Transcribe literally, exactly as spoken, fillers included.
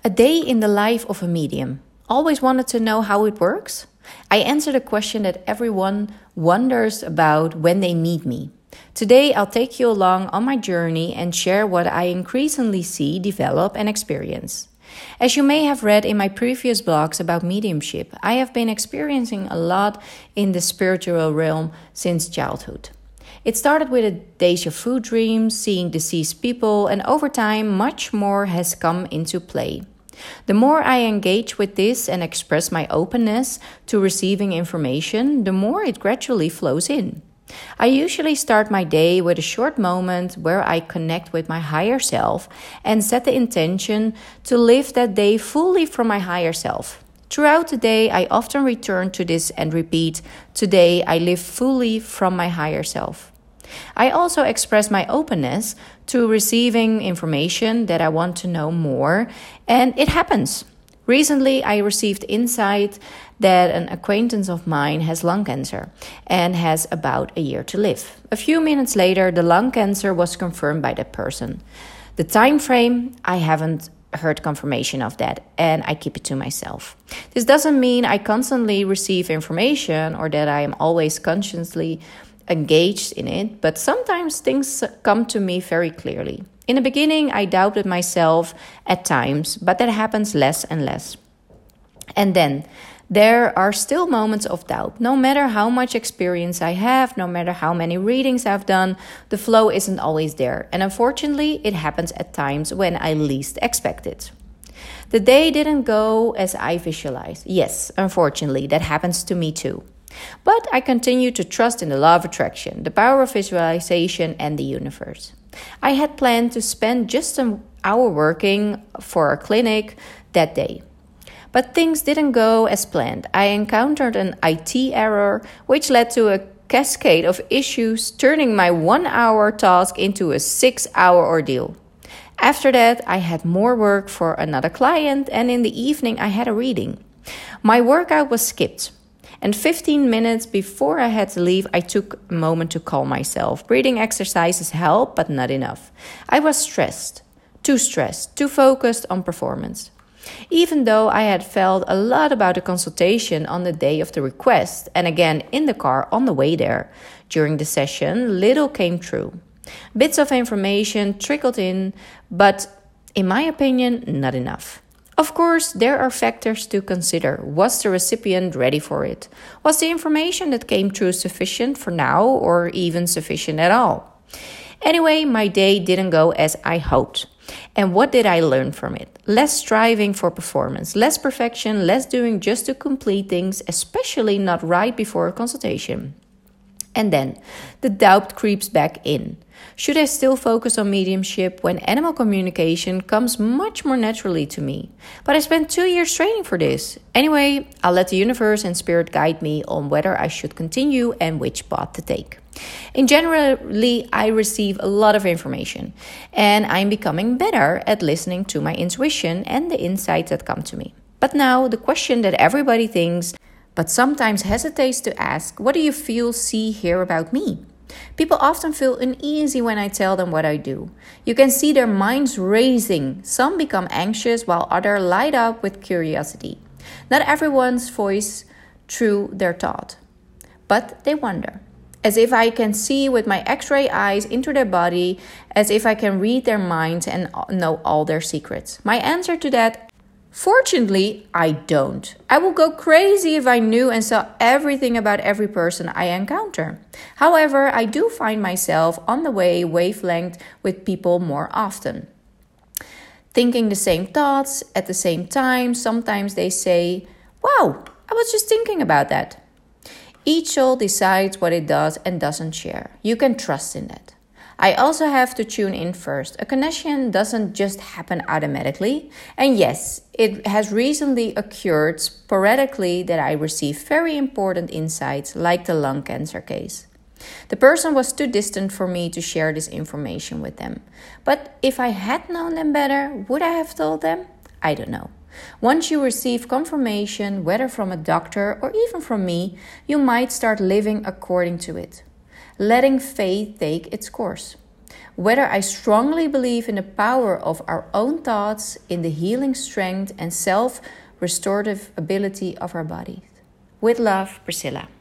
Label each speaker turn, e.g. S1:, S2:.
S1: A day in the life of a medium. Always wanted to know how it works? I answered a question that everyone wonders about when they meet me. Today, I'll take you along on my journey and share what I increasingly see, develop, and experience. As you may have read in my previous blogs about mediumship, I have been experiencing a lot in the spiritual realm since childhood. It started with a deja vu dream, seeing deceased people, and over time, much more has come into play. The more I engage with this and express my openness to receiving information, the more it gradually flows in. I usually start my day with a short moment where I connect with my higher self and set the intention to live that day fully from my higher self. Throughout the day, I often return to this and repeat, "Today I live fully from my higher self." I also express my openness to receiving information that I want to know more, and it happens. Recently, I received insight that an acquaintance of mine has lung cancer and has about a year to live. A few minutes later, the lung cancer was confirmed by that person. The time frame, I haven't heard confirmation of that, and I keep it to myself. This doesn't mean I constantly receive information or that I am always consciously engaged in it, but sometimes things come to me very clearly. In the beginning, I doubted myself at times, but that happens less and less. And then, there are still moments of doubt. No matter how much experience I have, no matter how many readings I've done, the flow isn't always there. And unfortunately, it happens at times when I least expect it. The day didn't go as I visualized. Yes, unfortunately, that happens to me too. But I continue to trust in the law of attraction, the power of visualization, and the universe. I had planned to spend just an hour working for a clinic that day. But things didn't go as planned. I encountered an I T error, which led to a cascade of issues, turning my one-hour task into a six-hour ordeal. After that, I had more work for another client, and in the evening, I had a reading. My workout was skipped. And fifteen minutes before I had to leave, I took a moment to calm myself. Breathing exercises help, but not enough. I was stressed, too stressed, too focused on performance. Even though I had felt a lot about the consultation on the day of the request, and again in the car on the way there, during the session, little came true. Bits of information trickled in, but in my opinion, not enough. Of course, there are factors to consider. Was the recipient ready for it? Was the information that came through sufficient for now or even sufficient at all? Anyway, my day didn't go as I hoped. And what did I learn from it? Less striving for performance, less perfection, less doing just to complete things, especially not right before a consultation. And then the doubt creeps back in. Should I still focus on mediumship when animal communication comes much more naturally to me? But I spent two years training for this. Anyway, I'll let the universe and spirit guide me on whether I should continue and which path to take. In generally, I receive a lot of information, and I'm becoming better at listening to my intuition and the insights that come to me. But now, the question that everybody thinks, but sometimes hesitates to ask, what do you feel, see, hear about me? People often feel uneasy when I tell them what I do. You can see their minds racing. Some become anxious while others light up with curiosity. Not everyone's voice through their thought, but they wonder. As if I can see with my X-ray eyes into their body, as if I can read their minds and know all their secrets. My answer to that, fortunately, I don't. I will go crazy if I knew and saw everything about every person I encounter. However, I do find myself on the way wavelength with people more often. Thinking the same thoughts at the same time, sometimes they say, "Wow, I was just thinking about that." Each soul decides what it does and doesn't share. You can trust in that. I also have to tune in first. A connection doesn't just happen automatically. And yes, it has recently occurred sporadically that I received very important insights, like the lung cancer case. The person was too distant for me to share this information with them. But if I had known them better, would I have told them? I don't know. Once you receive confirmation, whether from a doctor or even from me, you might start living according to it, letting faith take its course. whether I strongly believe in the power of our own thoughts, in the healing strength and self-restorative ability of our bodies. With love, Priscilla.